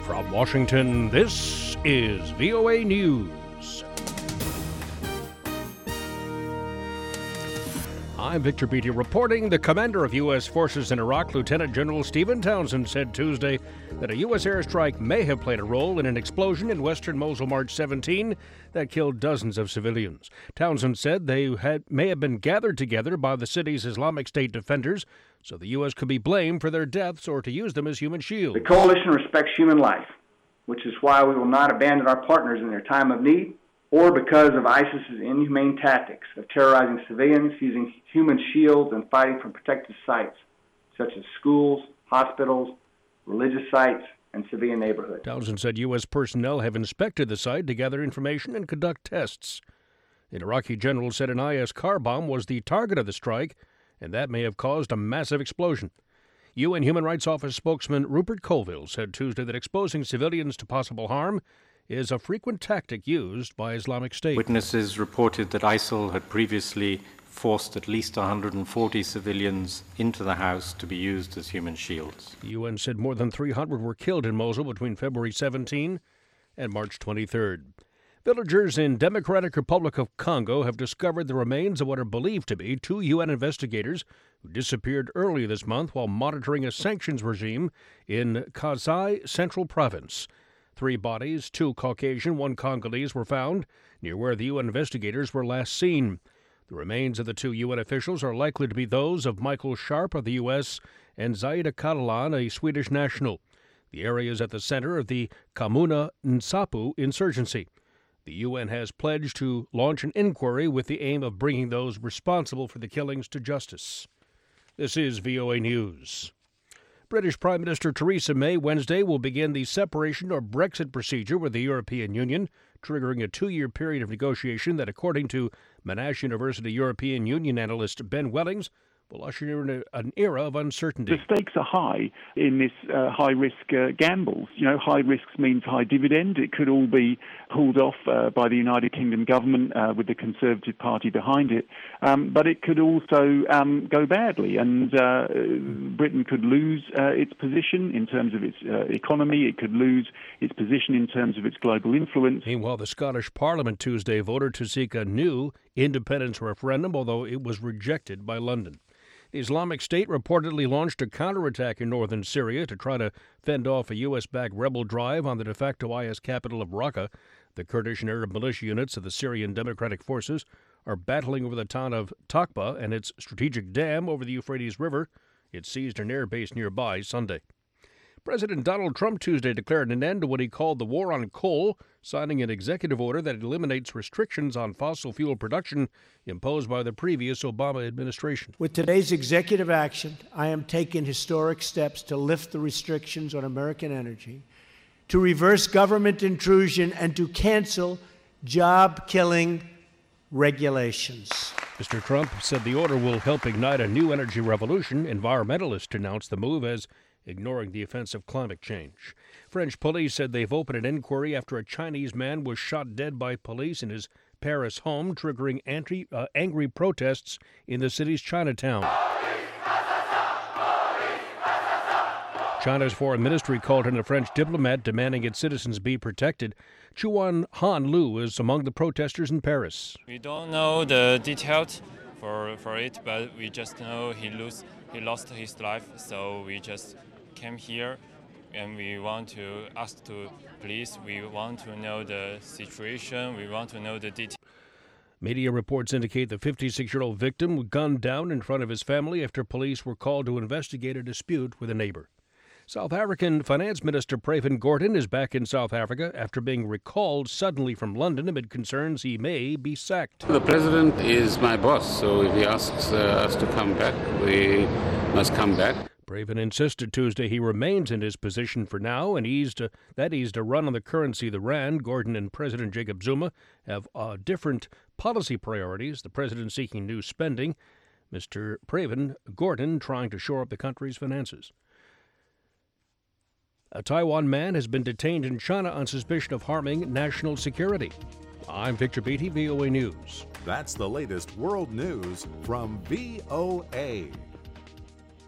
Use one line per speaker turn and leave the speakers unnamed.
From Washington, this is VOA News. I'm Victor Beatty reporting. The commander of U.S. forces in Iraq, Lieutenant General Stephen Townsend, said Tuesday that a U.S. airstrike may have played a role in an explosion in western Mosul March 17 that killed dozens of civilians. Townsend said they may have been gathered together by the city's Islamic State defenders, so the U.S. could be blamed for their deaths or to use them as human shields.
The coalition respects human life, which is why we will not abandon our partners in their time of need, or because of ISIS's inhumane tactics of terrorizing civilians, using human shields, and fighting for protected sites, such as schools, hospitals, religious sites, and civilian neighborhoods.
Townsend said U.S. personnel have inspected the site to gather information and conduct tests. An Iraqi general said an IS car bomb was the target of the strike, and that may have caused a massive explosion. UN Human Rights Office spokesman Rupert Colville said Tuesday that exposing civilians to possible harm is a frequent tactic used by Islamic State.
Witnesses reported that ISIL had previously forced at least 140 civilians into the house to be used as human shields.
The UN said more than 300 were killed in Mosul between February 17 and March 23rd. Villagers in Democratic Republic of Congo have discovered the remains of what are believed to be two UN investigators who disappeared earlier this month while monitoring a sanctions regime in Kasai Central Province. 3 bodies, 2 Caucasian, 1 Congolese, were found near where the UN investigators were last seen. The remains of the 2 UN officials are likely to be those of Michael Sharp of the U.S. and Zaida Catalan, a Swedish national. The area is at the center of the Kamuna Nsapu insurgency. The UN has pledged to launch an inquiry with the aim of bringing those responsible for the killings to justice. This is VOA News. British Prime Minister Theresa May Wednesday will begin the separation or Brexit procedure with the European Union, triggering a 2-year period of negotiation that, according to Monash University European Union analyst Ben Wellings, will usher in an era of uncertainty.
The stakes are high in this high-risk gamble. High risks means high dividend. It could all be pulled off by the United Kingdom government with the Conservative Party behind it. But it could also go badly, and Britain could lose its position in terms of its economy. It could lose its position in terms of its global influence.
Meanwhile, the Scottish Parliament Tuesday voted to seek a new independence referendum, although it was rejected by London. The Islamic State reportedly launched a counterattack in northern Syria to try to fend off a U.S.-backed rebel drive on the de facto IS capital of Raqqa. The Kurdish and Arab militia units of the Syrian Democratic Forces are battling over the town of Takba and its strategic dam over the Euphrates River. It seized an air base nearby Sunday. President Donald Trump Tuesday declared an end to what he called the war on coal, signing an executive order that eliminates restrictions on fossil fuel production imposed by the previous Obama administration.
With today's executive action, I am taking historic steps to lift the restrictions on American energy, to reverse government intrusion, and to cancel job-killing regulations.
Mr. Trump said the order will help ignite a new energy revolution. Environmentalists denounced the move as ignoring the effects of climate change. French police said they've opened an inquiry after a Chinese man was shot dead by police in his Paris home, triggering angry protests in the city's Chinatown. China's foreign ministry called in a French diplomat demanding its citizens be protected. Chuan Han Lu is among the protesters in Paris.
We don't know the details for it, but we just know he lost his life, so we just came here and we want to ask to police. We want to know the situation. We want to know the details.
Media reports indicate the 56-year-old victim was gunned down in front of his family after police were called to investigate a dispute with a neighbor. South African Finance Minister Pravin Gordhan is back in South Africa after being recalled suddenly from London amid concerns he may be sacked.
The president is my boss, so if he asks us to come back, we must come back.
Pravin insisted Tuesday he remains in his position for now and eased a run on the currency of the rand. Gordhan and President Jacob Zuma have different policy priorities, the president seeking new spending, Mr. Pravin Gordhan trying to shore up the country's finances. A Taiwan man has been detained in China on suspicion of harming national security. I'm Victor Beatty, VOA News.
That's the latest world news from VOA.